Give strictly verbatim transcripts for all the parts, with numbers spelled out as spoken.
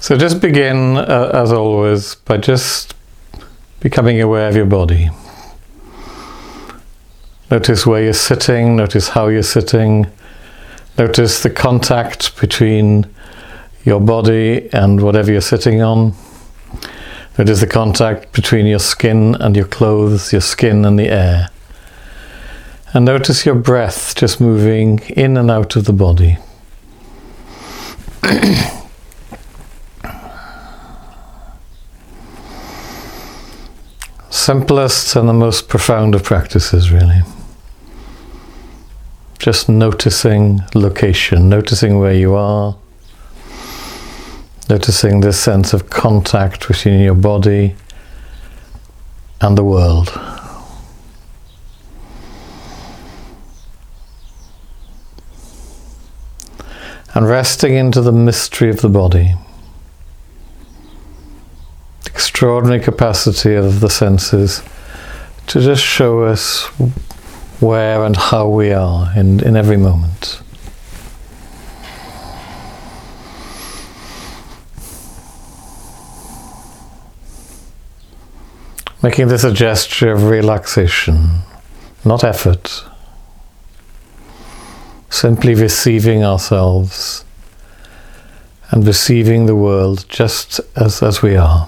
So just begin, uh, as always, by just becoming aware of your body. Notice where you're sitting, notice how you're sitting, notice the contact between your body and whatever you're sitting on. Notice the contact between your skin and your clothes, your skin and the air. And notice your breath just moving in and out of the body. Simplest and the most profound of practices, really. Just noticing location, noticing where you are, noticing this sense of contact between your body and the world. And resting into the mystery of the body. Extraordinary capacity of the senses to just show us where and how we are in, in every moment. Making this a gesture of relaxation, not effort. Simply receiving ourselves and receiving the world just as, as we are.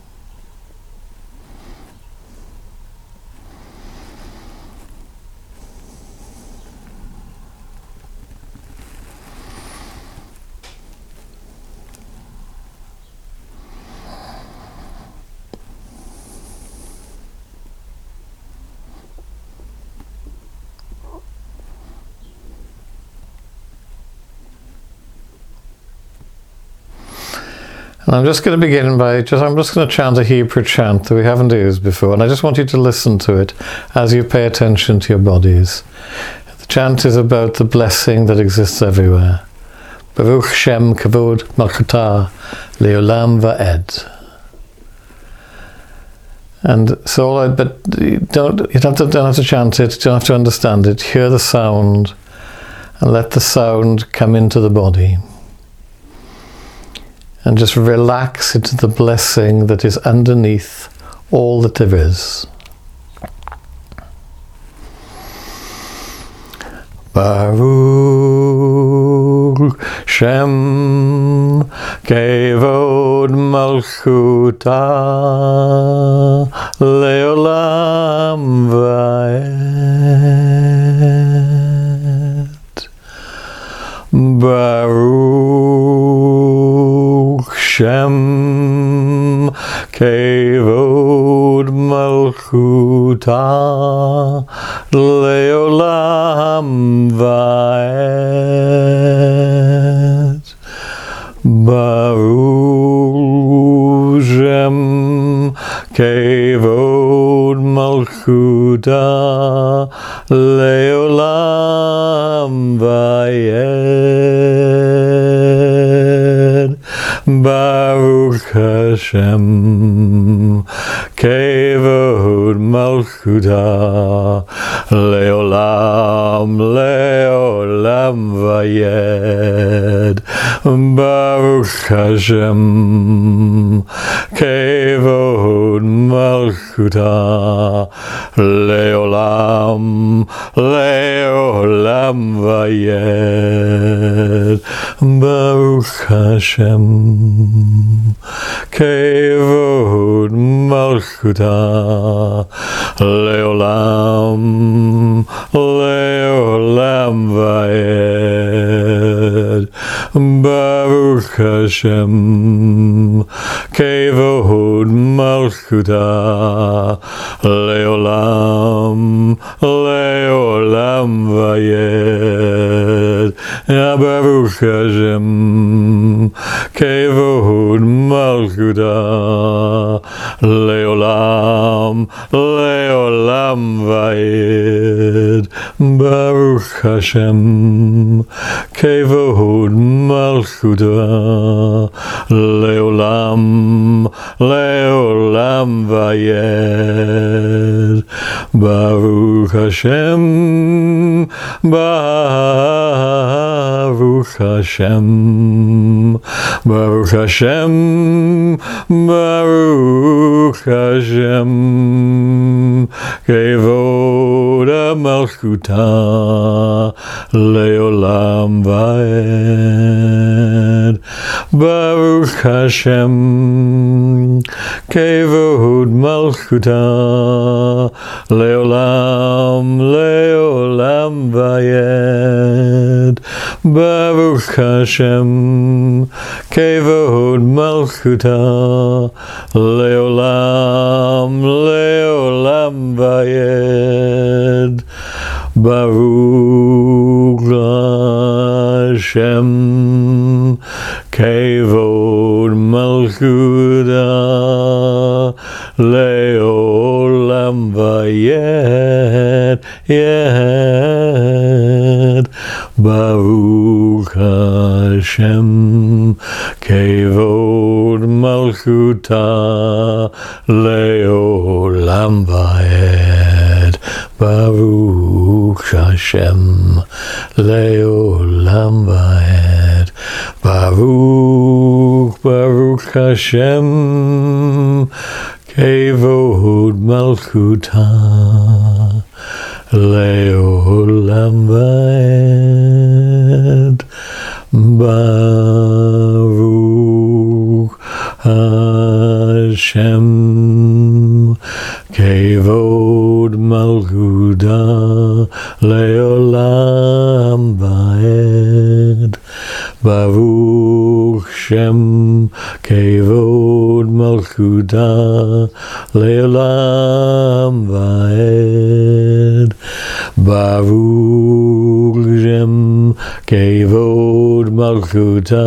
And I'm just going to begin by just, I'm just going to chant a Hebrew chant that we haven't used before, and I just want you to listen to it as you pay attention to your bodies. The chant is about the blessing that exists everywhere. Baruch Shem Kavod Malchutah Leolam Va'ed. And so, all I, but you don't, you don't have, to, don't have to chant it, you don't have to understand it. Hear the sound and let the sound come into the body. And just relax into the blessing that is underneath all that there is. Baruch Shem Kevod Malchutah Leolam Va'ed. Baruch Shem Kevod Malchutah Leolam Va'ed. Baruch Shem Kevod Malchutah Leolam Va'ed. Baruch Hashem Kevod Malchutah Leolam Leolam Va'ed. Baruch Hashem Kevod Malchutah Leolam Leolam Va'ed. Baruch Hashem Kevod Malchutah Leolam Leolam Va'ed. Baruch Hashem Kevod Malchutah Leolam Leolam Va'ed. Baruch Hashem Kevod Malchutah Leolam Leolam Va'ed. Baruch Hashem Kevod Malchutah Leolam Leolam Va'ed. Baruch Hashem Baruch Hashem Baruch Hashem, Baruch Hashem, Kevod Malchuta Leolam Vaed. Baruch Hashem, Kevod Malchuta Leolam, Leolam Vaed. Baruch Hashem, Kevod Malchuta Leolam, Leolam Vaed. Baruch Hashem, Kevod Malchuta Leolam Vaed. Yed. Baruch Hashem, Kevod Malchuta Leolam Vaed. Baruch Hashem, Leolam Vaed. Baruch, Baruch Hashem, Kevod Malchuta Leolam Vaed. Baruch Hashem, Kevod Malchuta Leolam Vaed. Baruch Shem, Kevod Malchuta Leolam Vaed. Baruch Shem, Kevod Malchuta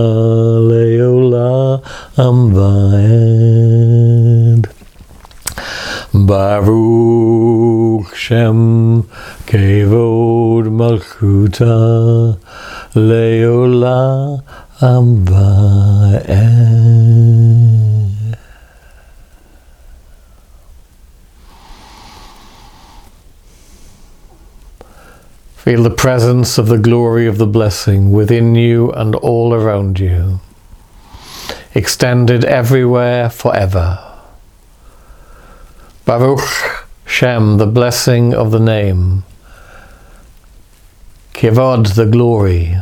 Leolam Vaed. Baruch Shem, Kevod Malchuta Leolam Vaed. Feel the presence of the glory of the blessing within you and all around you, extended everywhere forever. Baruch Shem, the blessing of the name. Kevod, the glory.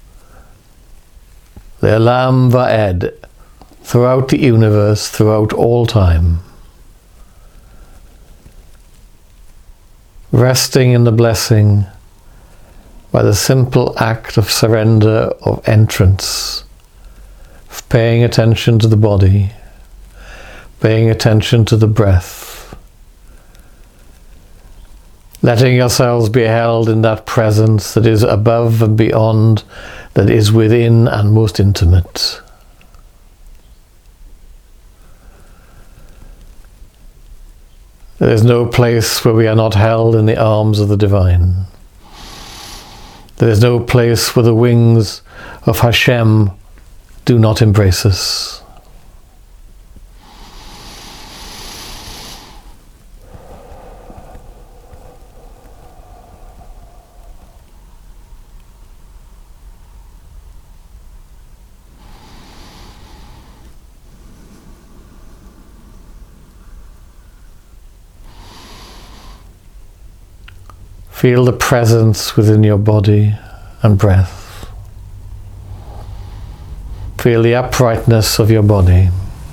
Leolam Vaed, throughout the universe, throughout all time. Resting in the blessing by the simple act of surrender, of entrance, of paying attention to the body, paying attention to the breath. Letting yourselves be held in that presence that is above and beyond, that is within and most intimate. There is no place where we are not held in the arms of the divine. There is no place where the wings of Hashem do not embrace us. Feel the presence within your body and breath. Feel the uprightness of your body.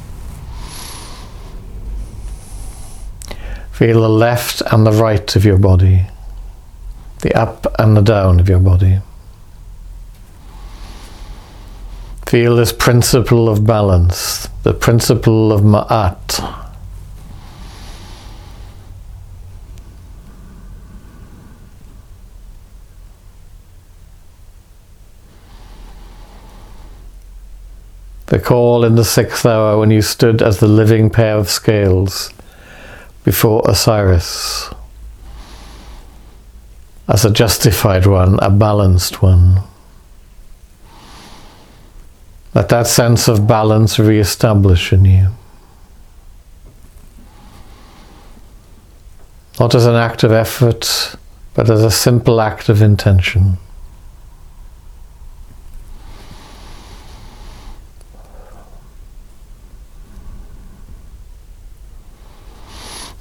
Feel the left and the right of your body, the up and the down of your body. Feel this principle of balance, the principle of Ma'at. The call in the sixth hour when you stood as the living pair of scales before Osiris, as a justified one, a balanced one. Let that sense of balance re-establish in you. Not as an act of effort, but as a simple act of intention.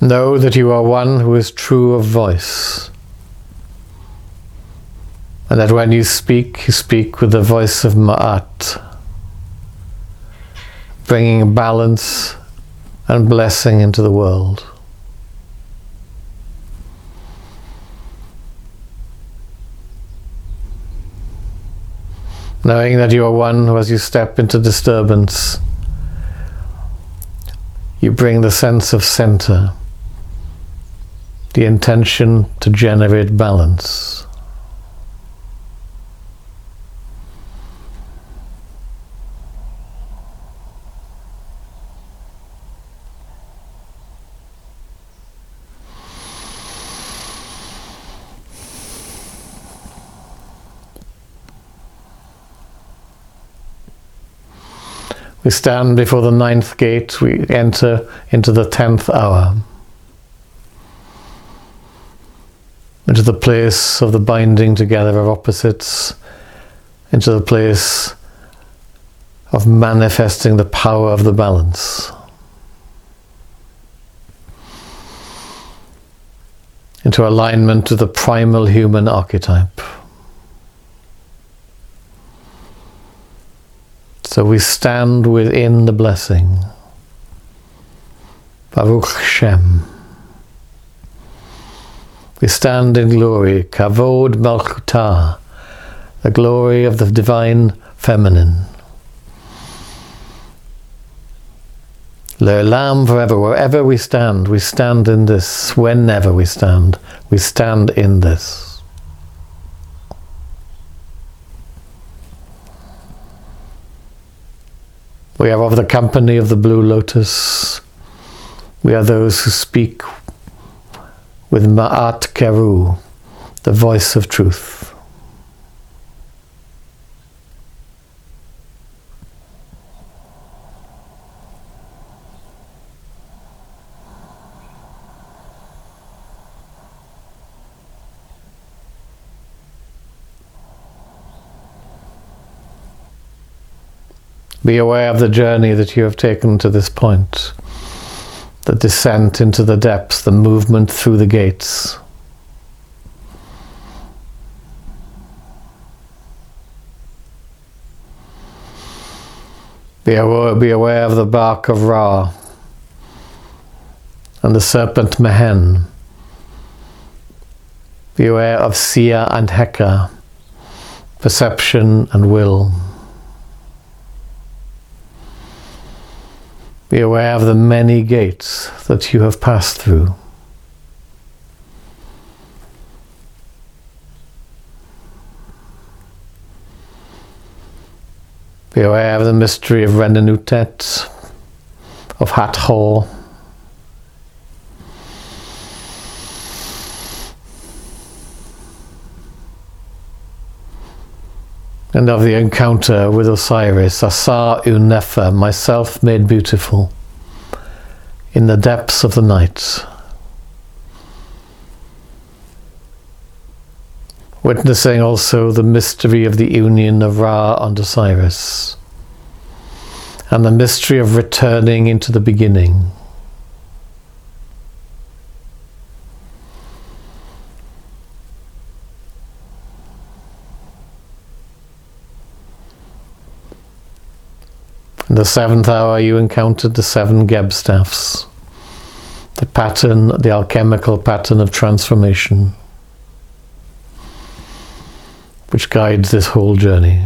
Know that you are one who is true of voice, and that when you speak, you speak with the voice of Ma'at, bringing balance and blessing into the world. Knowing that you are one who, as you step into disturbance, you bring the sense of center, the intention to generate balance. We stand before the ninth gate, we enter into the tenth hour, into the place of the binding together of opposites, into the place of manifesting the power of the balance, into alignment to the primal human archetype. So we stand within the blessing. Baruch Shem. We stand in glory, Kavod Malchutah, the glory of the divine feminine. Le'olam, forever, wherever we stand, we stand in this. Whenever we stand, we stand in this. We are of the company of the Blue Lotus. We are those who speak with Ma'at Keru, the voice of truth. Be aware of the journey that you have taken to this point, the descent into the depths, the movement through the gates. Be aware, be aware of the bark of Ra and the serpent Mehen. Be aware of Sia and Heka, perception and will. Be aware of the many gates that you have passed through. Be aware of the mystery of Renenutet, of Hathor, and of the encounter with Osiris, Asar Unefa, myself made beautiful, in the depths of the night. Witnessing also the mystery of the union of Ra and Osiris, and the mystery of returning into the beginning. In the seventh hour you encountered the seven Geb staffs, the pattern, the alchemical pattern of transformation, which guides this whole journey.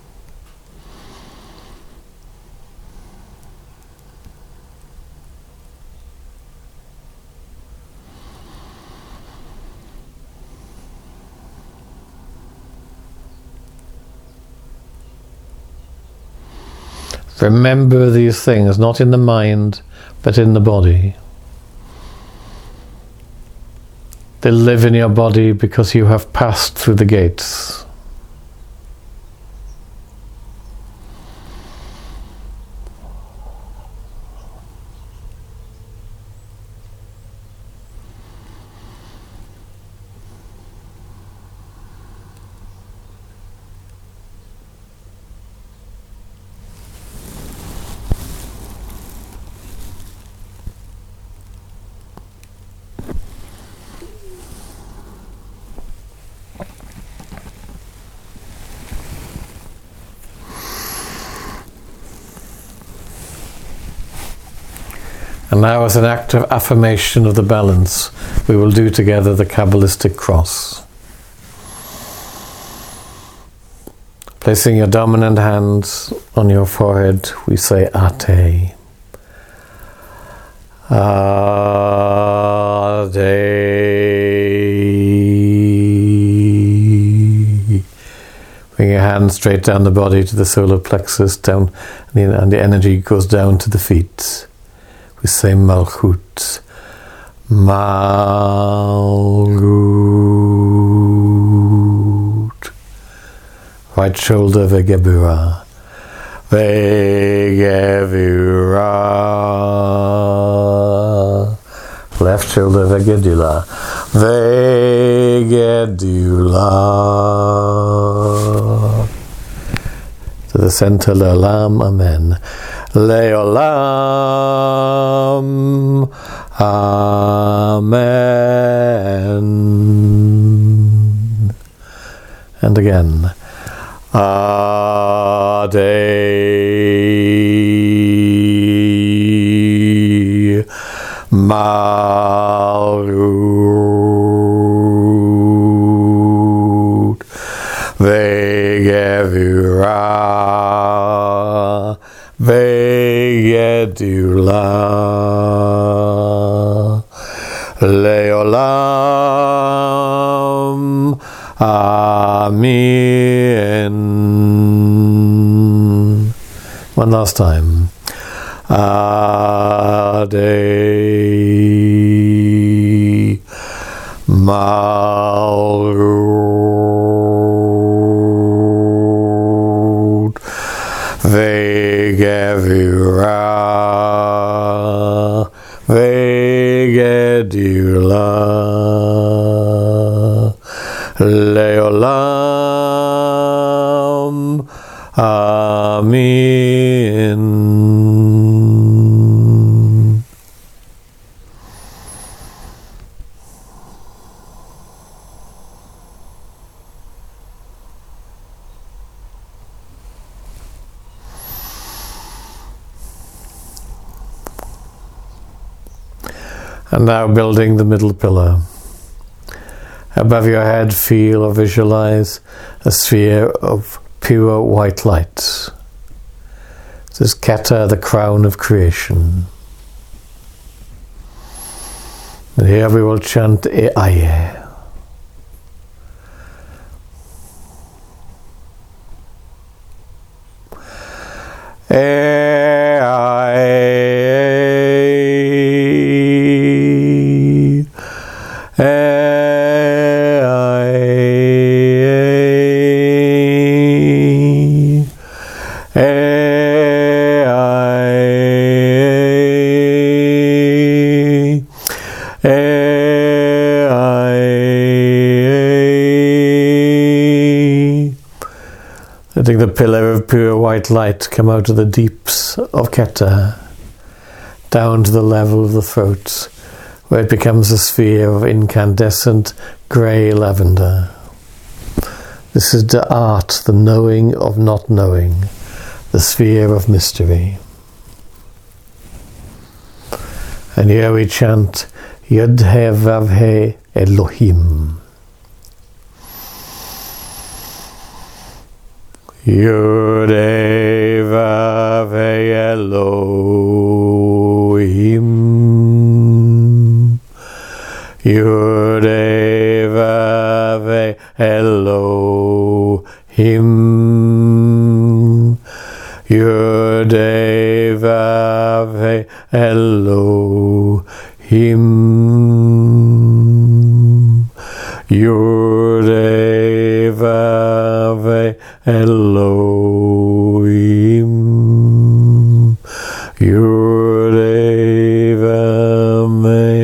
Remember these things, not in the mind, but in the body. They live in your body because you have passed through the gates. And now, as an act of affirmation of the balance, we will do together the Kabbalistic cross. Placing your dominant hands on your forehead, we say Ate. Ate. Bring your hands straight down the body to the solar plexus, down, and the energy goes down to the feet. We say Malchut. Malchut. Right shoulder Vegebura. Vegebura. Left shoulder Vegedula. Vegedula. To the center, Leolam, Amen. Leolam, Amen. And again. Ade Malchut Vegevura Vegedula Leolam Amen. One last time. Ade Malchut Vegevura Vegedula Leolam Amen. And now building the middle pillar. Above your head, feel or visualize a sphere of pure white light. This is Keter, the crown of creation. And here we will chant E'aye. E'aye. E'aye. E'aye. E'aye. Letting the pillar of pure white light come out of the deeps of Keter, down to the level of the throat, where it becomes a sphere of incandescent grey lavender. This is the art, the knowing of not knowing, the sphere of mystery. And here we chant Yod-He Vav-He Elohim. Yod-He Vav-He Elohim. Yod-He Vav-He Elohim. Yod-He Vav-He Elohim. Yod-He Vav-He Elohim. Yod-He Vav-He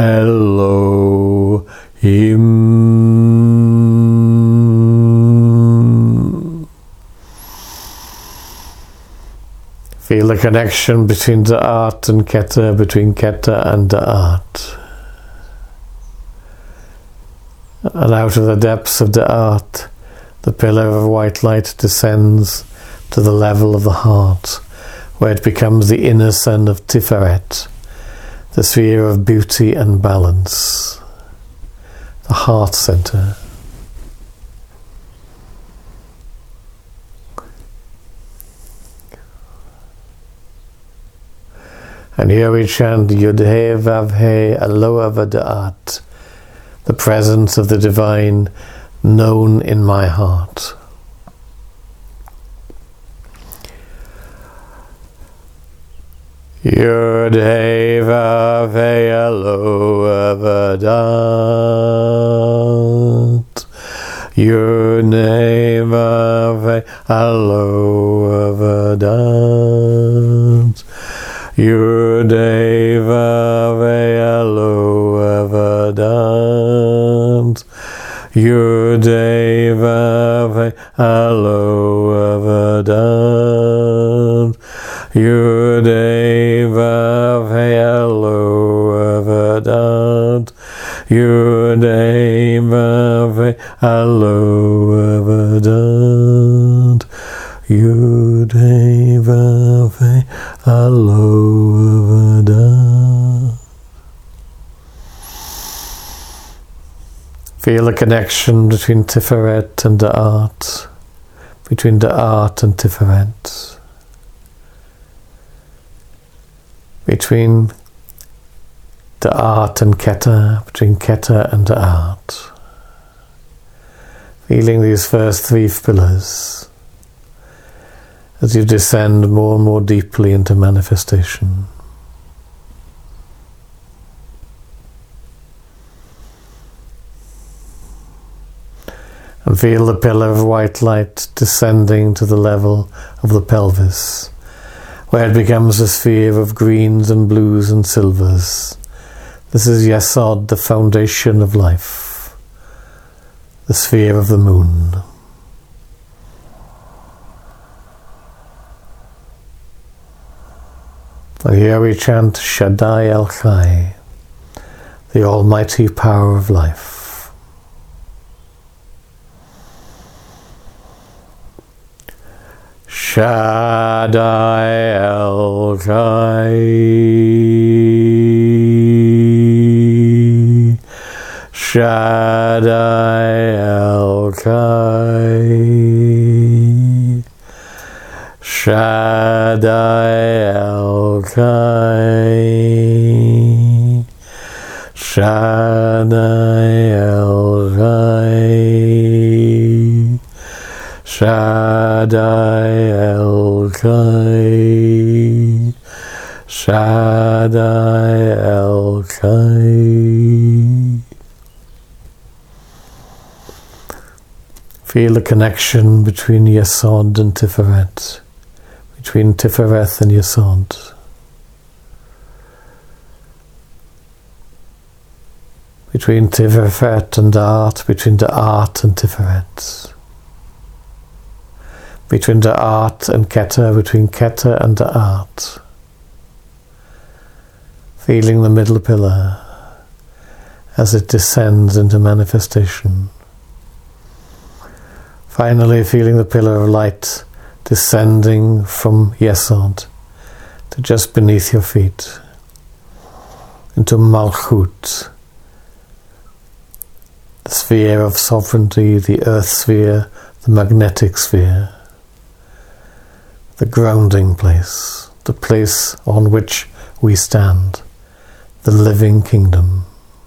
Elohim. Feel the connection between the art and Keter, between Keter and the art. And out of the depths of the art, the pillar of white light descends to the level of the heart, where it becomes the inner sun of Tiferet, the sphere of beauty and balance, the heart center. And here we chant Yud-He Vav-He Aloha V'Da'at, the presence of the divine known in my heart. Yud-He Vav-He Aloha V'Da'at, Yud-He Vav-He Aloha V'Da'at, Yud-He Vav-He Aloha V'Da'at, Yud-He Vav-He Aloha V'Da'at, Yud-He Vav-He Aloha V'Da'at, Yud-He Vav-He Aloha V'Da'at, Yud-He Vav-He Aloha V'Da'at. Feel the connection between Tiferet and Da'at, between Da'at and Tiferet, between Da'at and Keter, between Keter and Da'at. Feeling these first three pillars as you descend more and more deeply into manifestation. And feel the pillar of white light descending to the level of the pelvis, where it becomes a sphere of greens and blues and silvers. This is Yesod, the foundation of life, the sphere of the moon. And here we chant Shaddai El Chai, the almighty power of life. Shaddai El Chai, Shaddai El Chai, Shaddai El Chai, Shaddai El Chai, Shaddai El Chai, Shaddai El Chai. Feel the connection between Yesod and Tiferet, between Tifereth and Yesod, between Tiferet and Da'at, between Da'at and Tiferet, between Da'at and Keter, between Keter and Da'at. Feeling the middle pillar as it descends into manifestation. Finally, feeling the pillar of light descending from Yesod to just beneath your feet, into Malchut, the sphere of sovereignty, the earth sphere, the magnetic sphere, the grounding place, the place on which we stand, the living kingdom.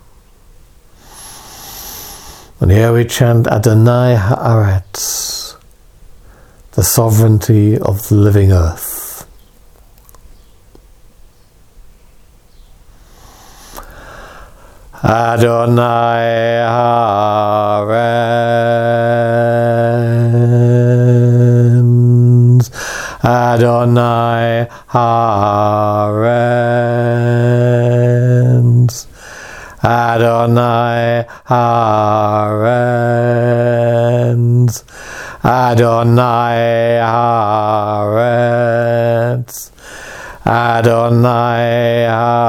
And here we chant Adonai Haaretz, the sovereignty of the living earth. Adonai Haaretz, Adonai Haaretz, Adonai Haaretz, Adonai Haaretz, Adonai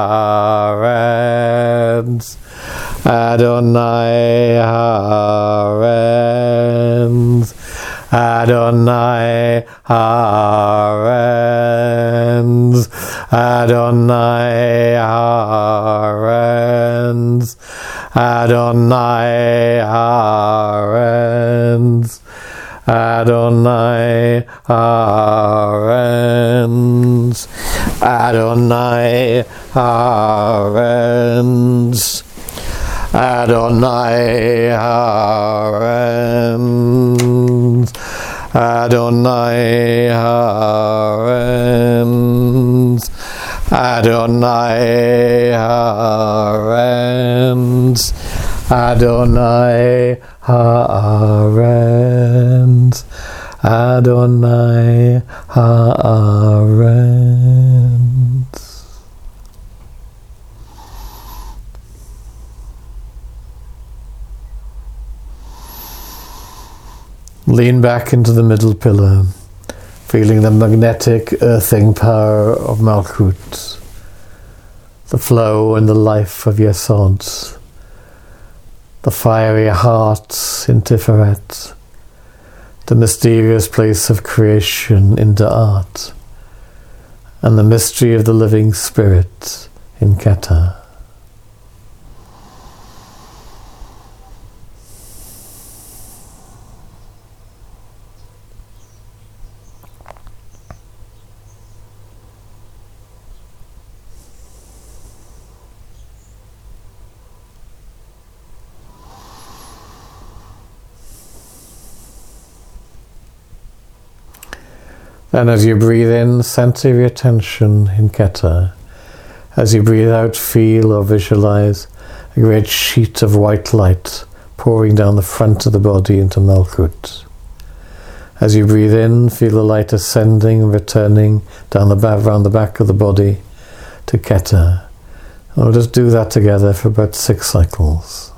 Haaretz, Adonai Haaretz, Adonai Haaretz, Adonai Haaretz, Adonai Haaretz, Adonai Haaretz, Adonai Haaretz, Adonai Haaretz, Adonai Haaretz, Adonai Haaretz, Adonai Haaretz, Adonai Haaretz. Lean back into the middle pillar, feeling the magnetic earthing power of Malkut, the flow and the life of Yesod, the fiery heart in Tiferet, the mysterious place of creation in Da'at, and the mystery of the living spirit in Keter. And as you breathe in, center your attention in Keter. As you breathe out, feel or visualize a great sheet of white light pouring down the front of the body into Malkut. As you breathe in, feel the light ascending and returning down the back, around the back of the body to Keter. And we'll just do that together for about six cycles.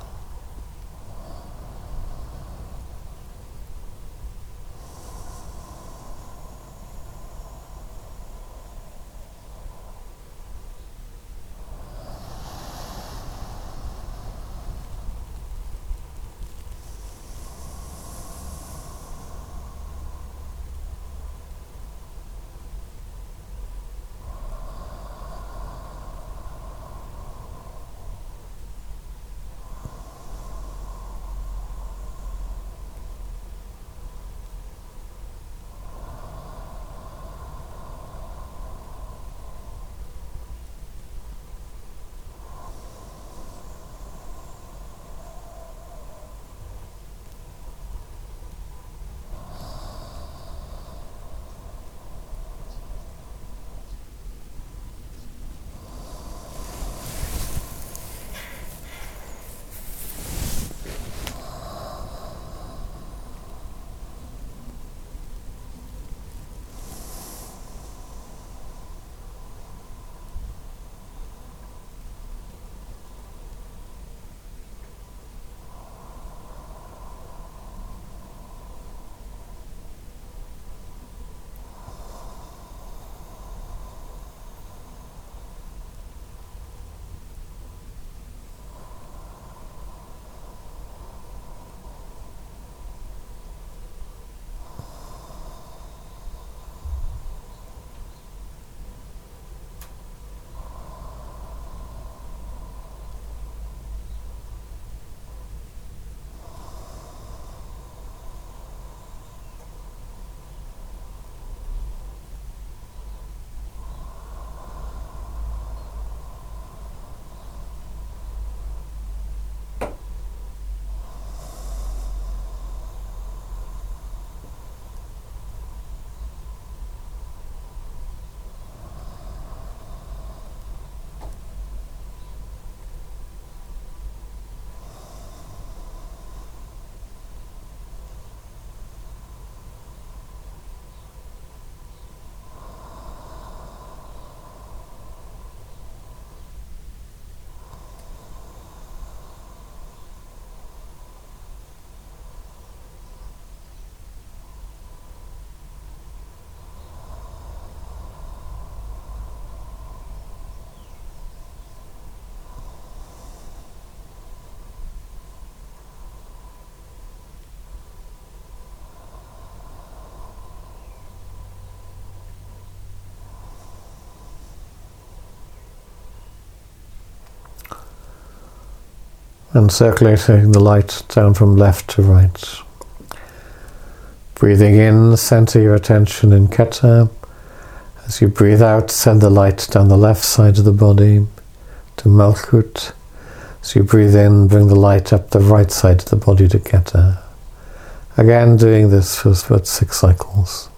and circulating the light down from left to right. Breathing in, center your attention in Keta. As you breathe out, send the light down the left side of the body to Malkut. As you breathe in, bring the light up the right side of the body to Keta. Again, doing this for about six cycles.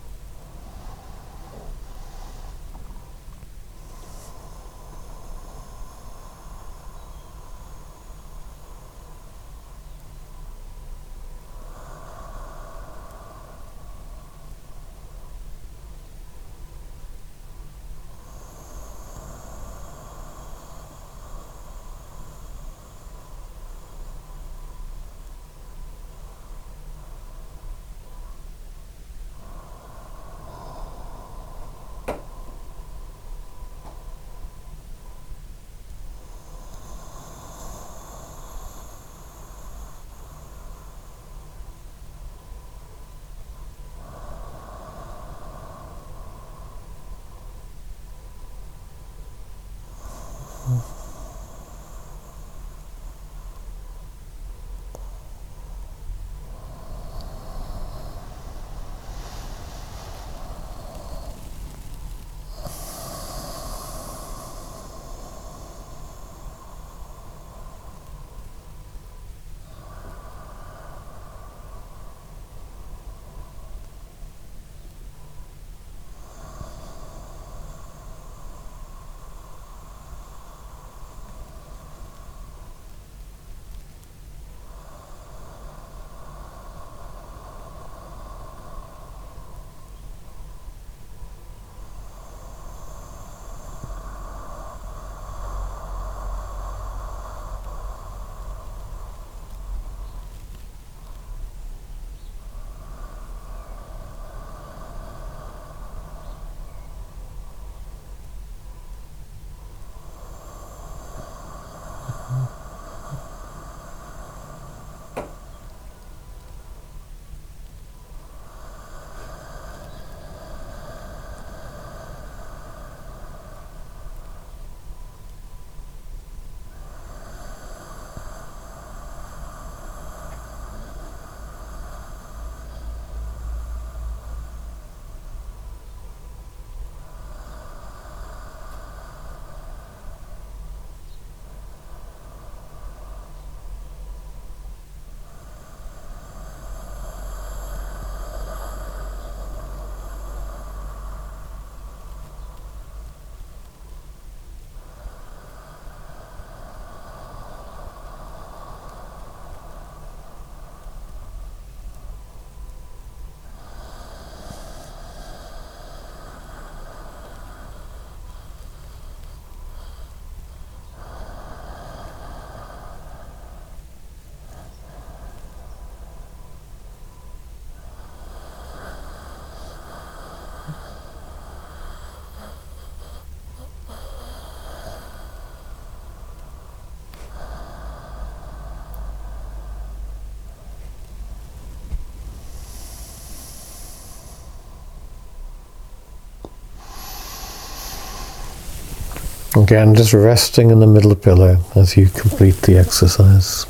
Again, just resting in the middle pillar as you complete the exercise.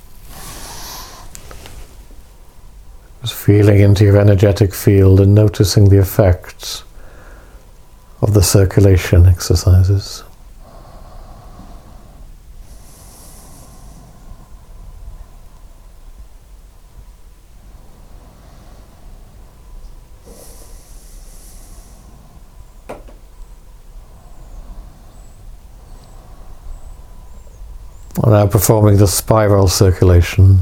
Just feeling into your energetic field and noticing the effects of the circulation exercises. Now performing the spiral circulation.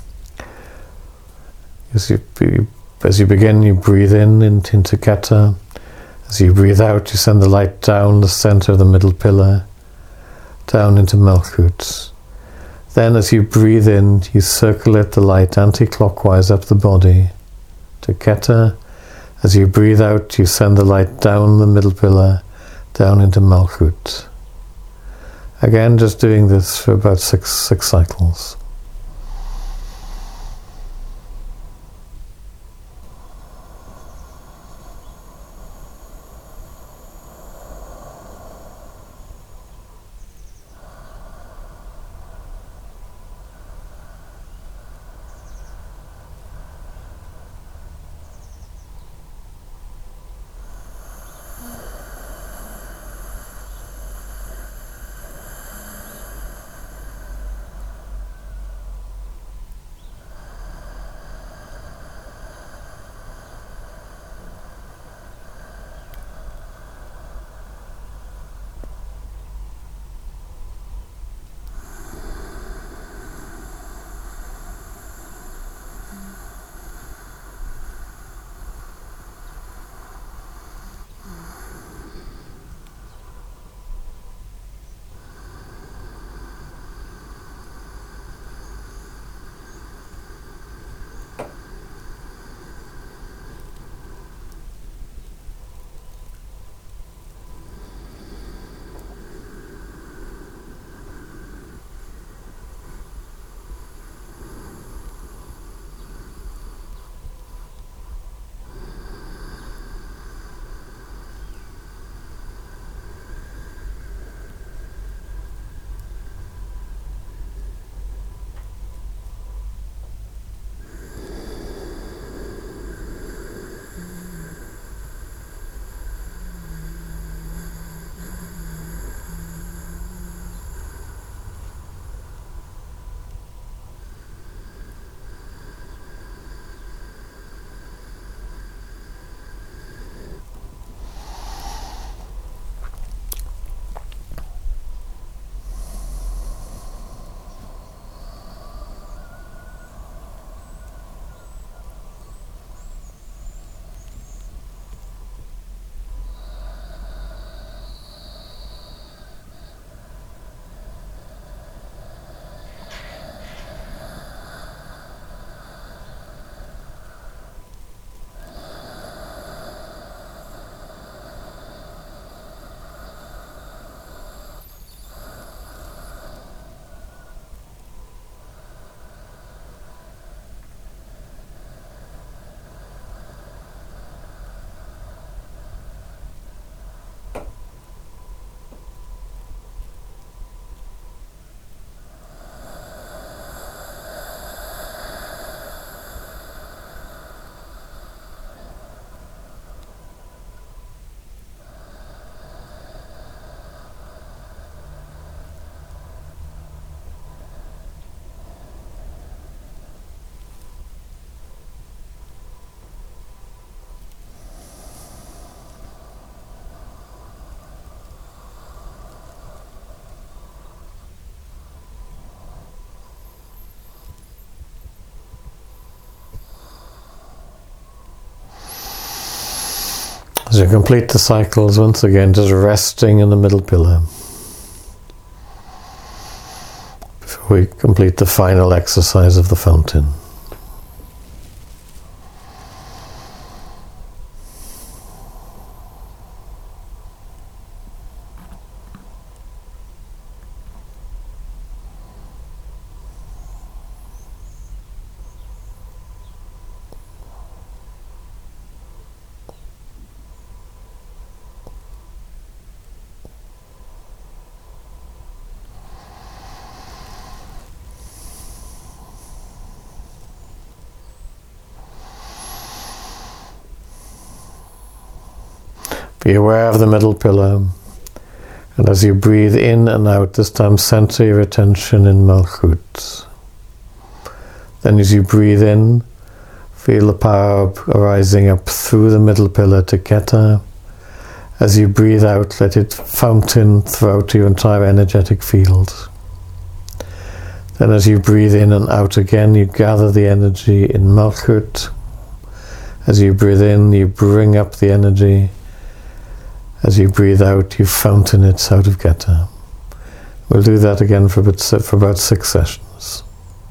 As you, as you begin, you breathe in into, into Keta. As you breathe out, you send the light down the center of the middle pillar, down into Malkut. Then as you breathe in, you circulate the light anti-clockwise up the body to Keta. As you breathe out, you send the light down the middle pillar, down into Malkut. Again, just doing this for about six, six cycles. As you complete the cycles, once again, just resting in the middle pillar. Before we complete the final exercise of the fountain. Be aware of the middle pillar, and as you breathe in and out, this time center your attention in Malchut. Then as you breathe in, feel the power arising up through the middle pillar to Keter. As you breathe out, let it fountain throughout your entire energetic field. Then as you breathe in and out again, you gather the energy in Malchut. As you breathe in, you bring up the energy. As you breathe out, you fountain it out of Keter. We'll do that again for about, for about six sessions.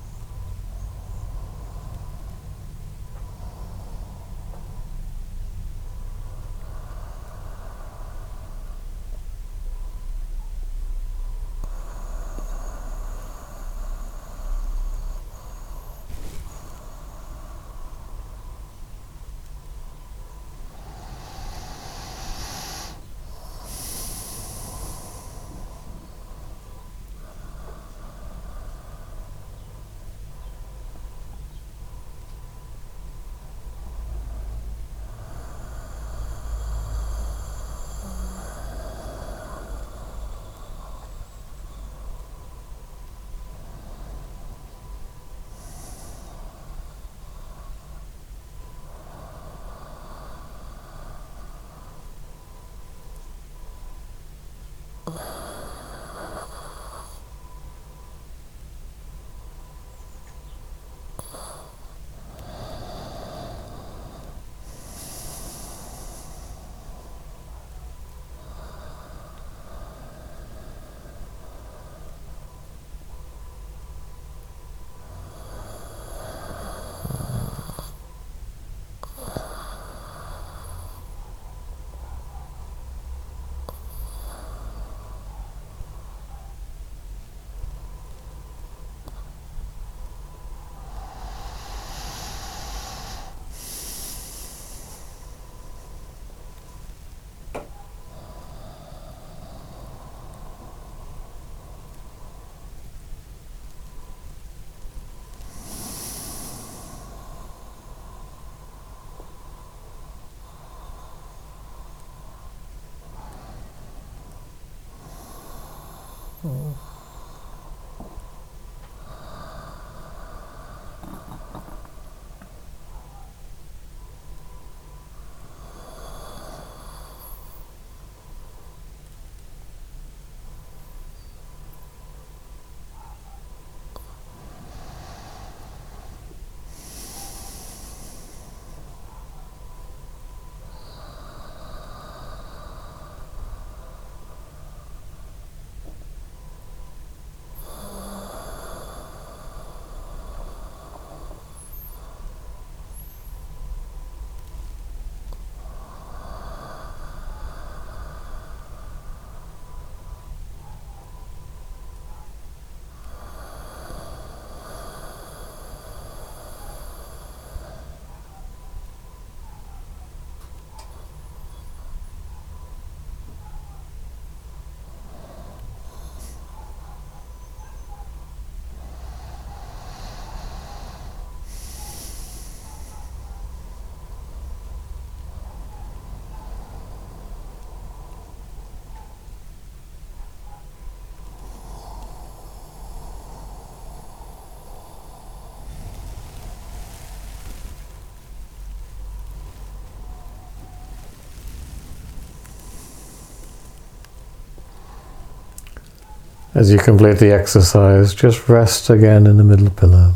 As you complete the exercise, just rest again in the middle pillar.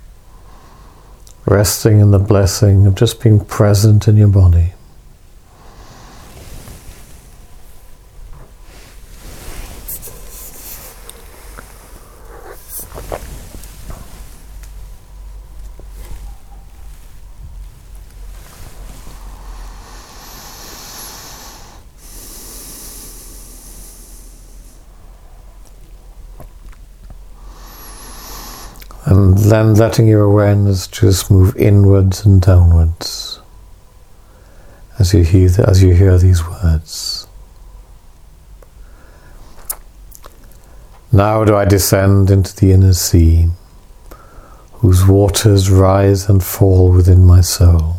Resting in the blessing of just being present in your body. And then letting your awareness just move inwards and downwards as you hear, the, as you hear these words. Now do I descend into the inner sea, whose waters rise and fall within my soul.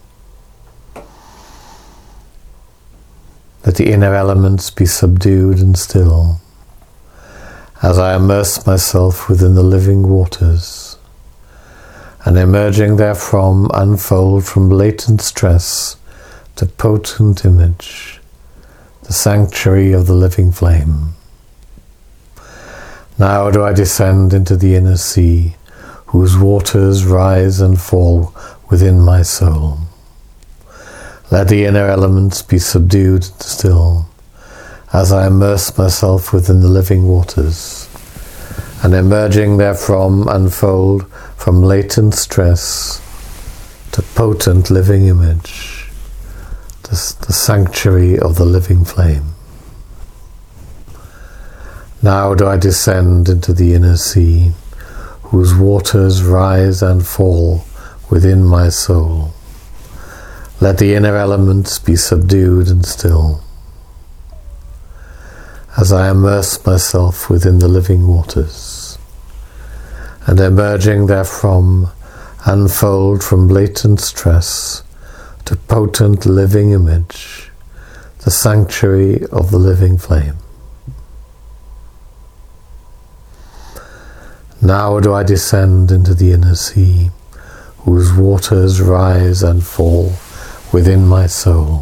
Let the inner elements be subdued and still, as I immerse myself within the living waters, and emerging therefrom unfold from latent stress to potent image, the sanctuary of the living flame. Now do I descend into the inner sea, whose waters rise and fall within my soul. Let the inner elements be subdued and still, as I immerse myself within the living waters, and emerging therefrom unfold from latent stress to potent living image, the, the sanctuary of the living flame. Now do I descend into the inner sea, whose waters rise and fall within my soul. Let the inner elements be subdued and still, as I immerse myself within the living waters, and emerging therefrom unfold from latent stress to potent living image, the sanctuary of the living flame. Now do I descend into the inner sea, whose waters rise and fall within my soul.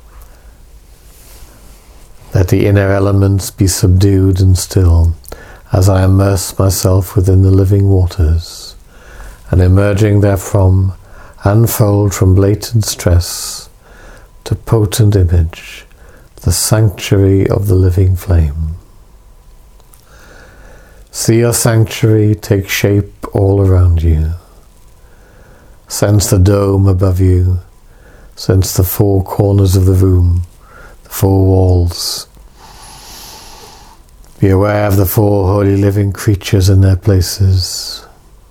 Let the inner elements be subdued and still, as I immerse myself within the living waters, and emerging therefrom unfold from latent stress to potent image, the sanctuary of the living flame. See your sanctuary take shape all around you. Sense the dome above you. Sense the four corners of the room, the four walls. Be aware of the four holy living creatures in their places.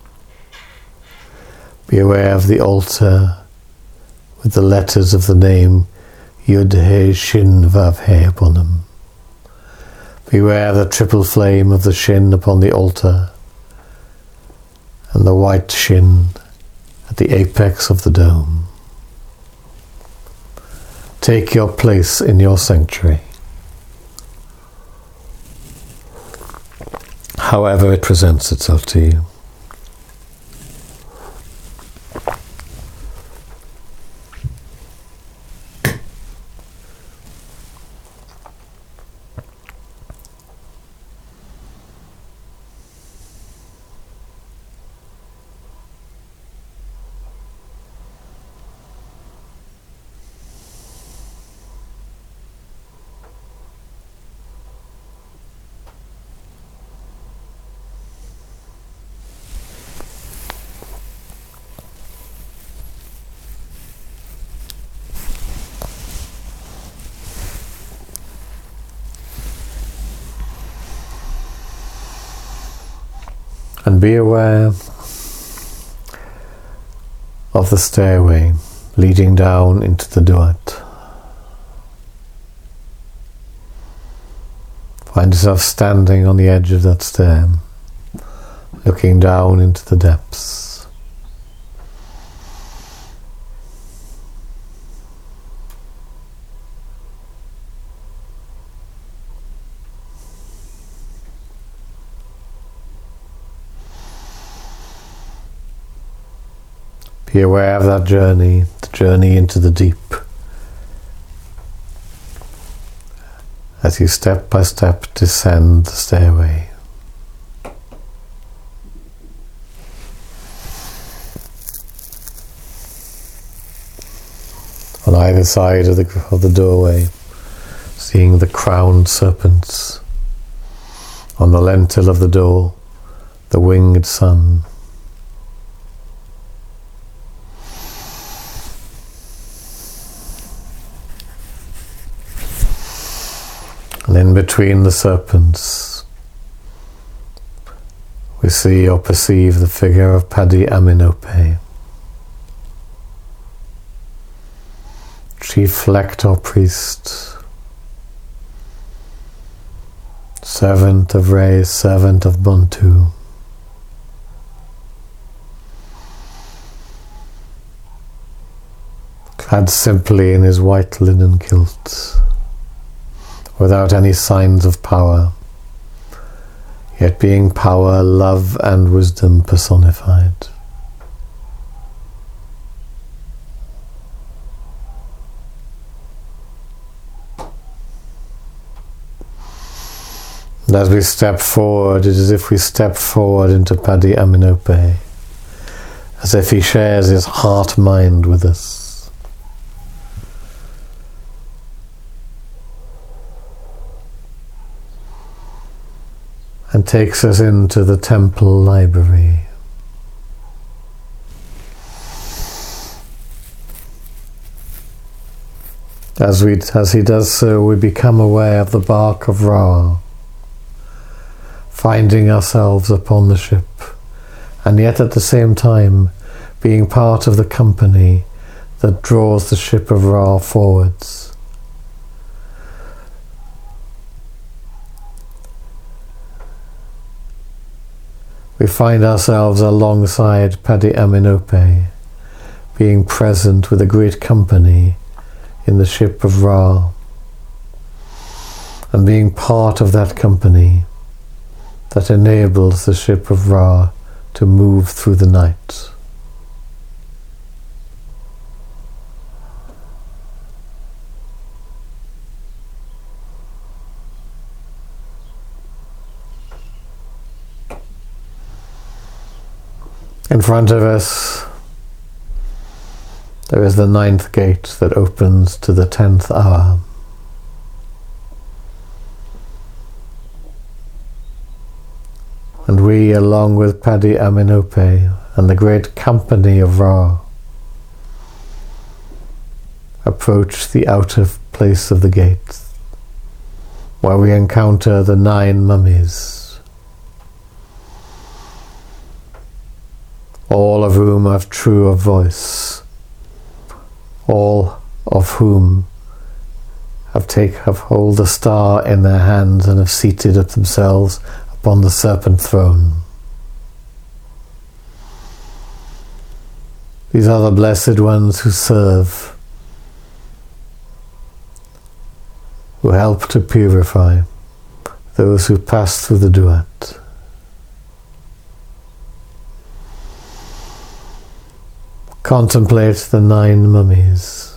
Be aware of the altar with the letters of the name Yud He Shin Vav He upon them. Beware of the triple flame of the Shin upon the altar, and the white Shin at the apex of the dome. Take your place in your sanctuary, however it presents itself to you. And be aware of the stairway leading down into the duat. Find yourself standing on the edge of that stair, looking down into the depths. Be aware of that journey, the journey into the deep, as you step by step descend the stairway. On either side of the, of the doorway, seeing the crowned serpents. On the lintel of the door, the winged sun. And in between the serpents, we see or perceive the figure of Paddy Aminope, chief lector priest, servant of Re, servant of Bontu. Clad simply in his white linen kilt, without any signs of power, yet being power, love and wisdom personified. And as we step forward, it is as if we step forward into Paddy Aminope, as if he shares his heart-mind with us. And takes us into the temple library. As we, as he does so, we become aware of the bark of Ra, finding ourselves upon the ship, and yet at the same time being part of the company that draws the ship of Ra forwards. We find ourselves alongside Paddy Aminope, being present with a great company in the ship of Ra, and being part of that company that enables the ship of Ra to move through the night. In front of us, there is the ninth gate that opens to the tenth hour. And we, along with Paddy Aminope and the great company of Ra, approach the outer place of the gate, where we encounter the nine mummies, all of whom are true of voice, all of whom have take have hold the star in their hands and have seated themselves upon the serpent throne. These are the blessed ones who serve, who help to purify those who pass through the duat. Contemplate the nine mummies.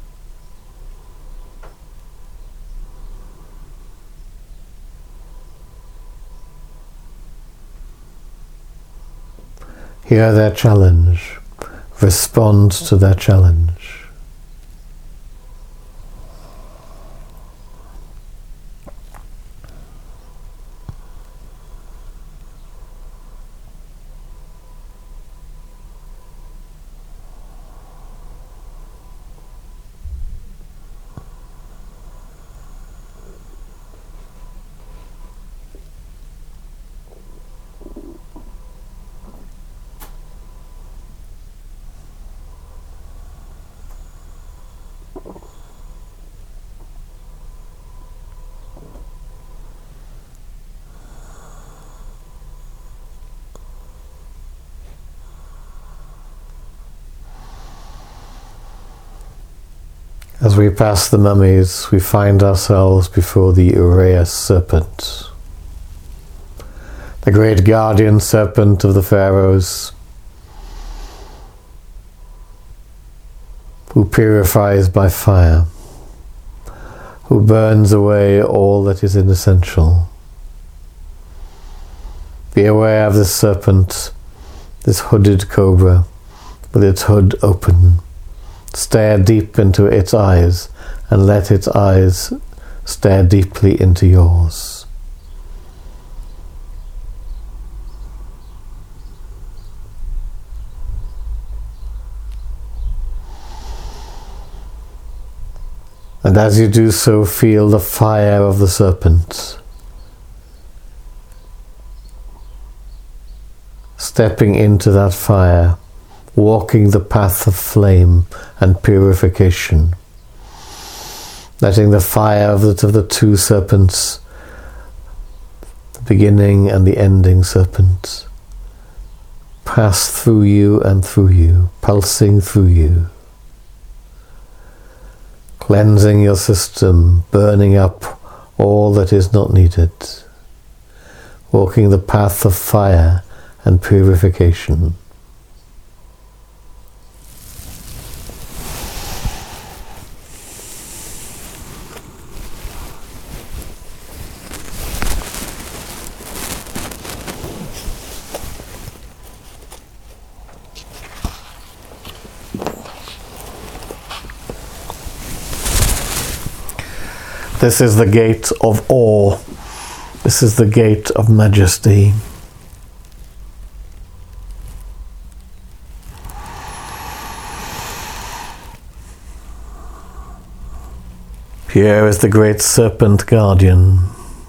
Hear their challenge. Respond to their challenge. As we pass the mummies, we find ourselves before the Uraeus serpent, the great guardian serpent of the pharaohs, who purifies by fire, who burns away all that is inessential. Be aware of this serpent, this hooded cobra, with its hood open. Stare deep into its eyes, and let its eyes stare deeply into yours. And as you do so, feel the fire of the serpent stepping into that fire, walking the path of flame and purification, letting the fire of the, of the two serpents, the beginning and the ending serpents, pass through you and through you, pulsing through you, cleansing your system, burning up all that is not needed, walking the path of fire and purification. This is the gate of awe. This is the gate of majesty. Here is the great serpent guardian.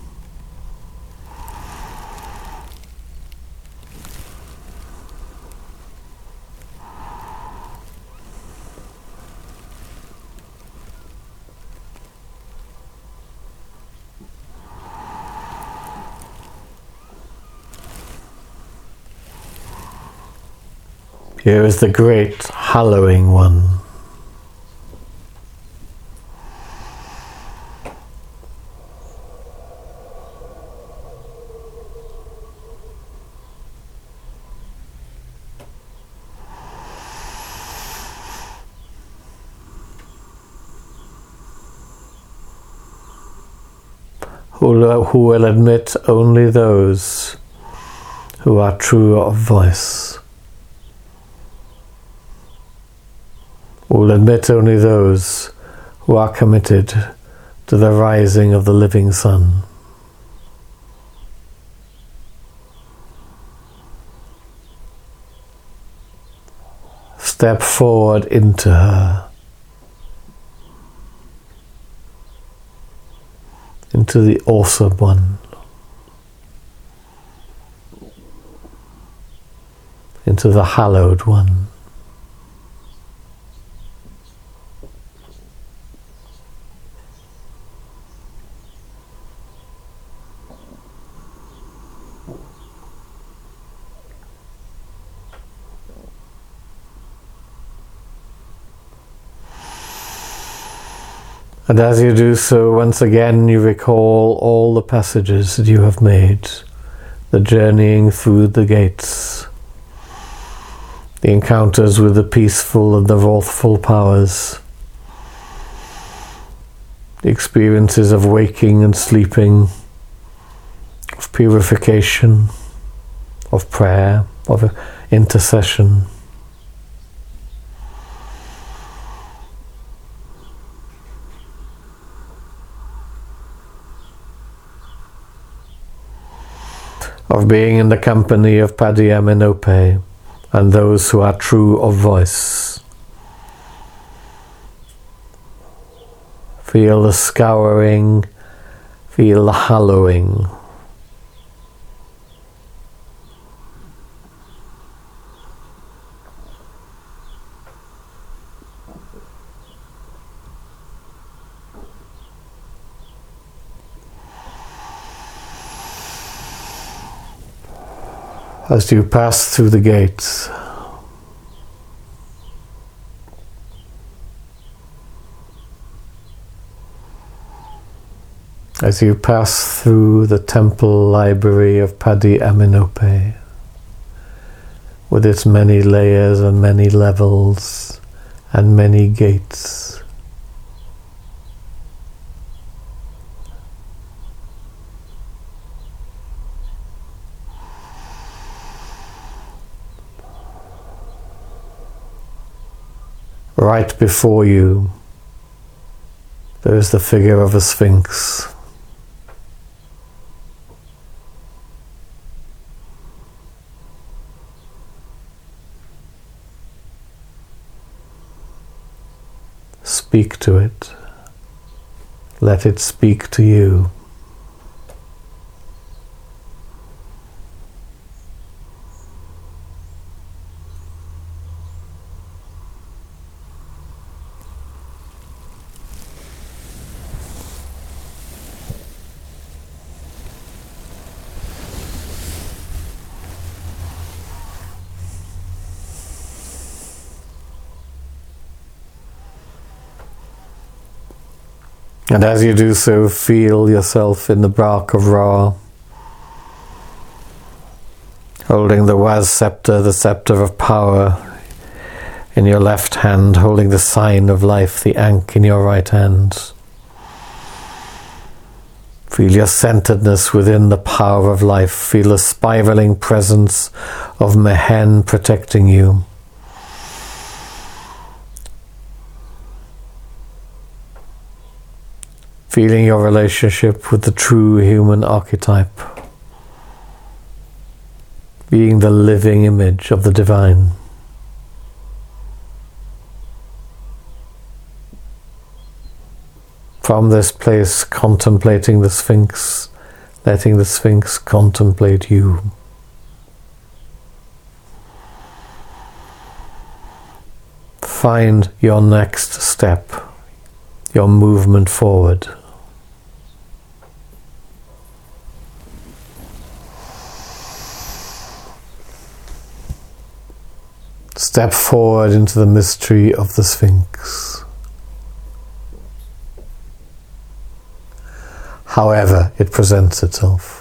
Here is the great hallowing one. Who, who will admit only those who are true of voice. Will admit only those who are committed to the rising of the living sun. Step forward into her, into the awesome one, into the hallowed one. And as you do so, once again you recall all the passages that you have made, the journeying through the gates, the encounters with the peaceful and the wrathful powers, the experiences of waking and sleeping, of purification, of prayer, of intercession. Of being in the company of Paddy Amenhotep and those who are true of voice. Feel the scouring, feel the hallowing. As you pass through the gates, as you pass through the temple library of Paddy Amenhotep, with its many layers and many levels and many gates, right before you, there is the figure of a sphinx. Speak to it. Let it speak to you. And as you do so, feel yourself in the bark of Ra, holding the Waz scepter, the scepter of power, in your left hand, holding the sign of life, the Ankh, in your right hand. Feel your centeredness within the power of life. Feel the spiraling presence of Mehen protecting you. Feeling your relationship with the true human archetype, being the living image of the divine. From this place, contemplating the Sphinx, letting the Sphinx contemplate you. Find your next step, your movement forward. Step forward into the mystery of the Sphinx. However it presents itself.